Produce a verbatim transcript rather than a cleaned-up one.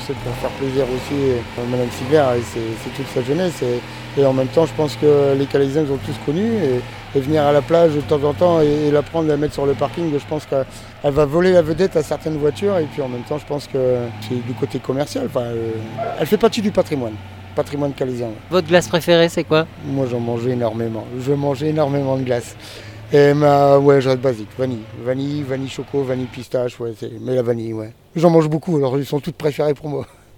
c'est pour faire plaisir aussi à Madame Sigler, et c'est, c'est toute sa jeunesse. Et, et en même temps, je pense que les Calaisiens ils ont tous connu. Et, et venir à la plage de temps en temps et, et la prendre, la mettre sur le parking, je pense qu'elle va voler la vedette à certaines voitures. Et puis en même temps, je pense que c'est du côté commercial. Enfin, euh, elle fait partie du patrimoine. Patrimoine calaisien. Ouais. Votre glace préférée, c'est quoi? Moi, j'en mangeais énormément. Je mangeais énormément de glace. Et ma, ouais, je reste basique. Vanille. Vanille, vanille choco, vanille pistache, ouais, c'est, mais la vanille, ouais. J'en mange beaucoup, alors ils sont toutes préférées pour moi.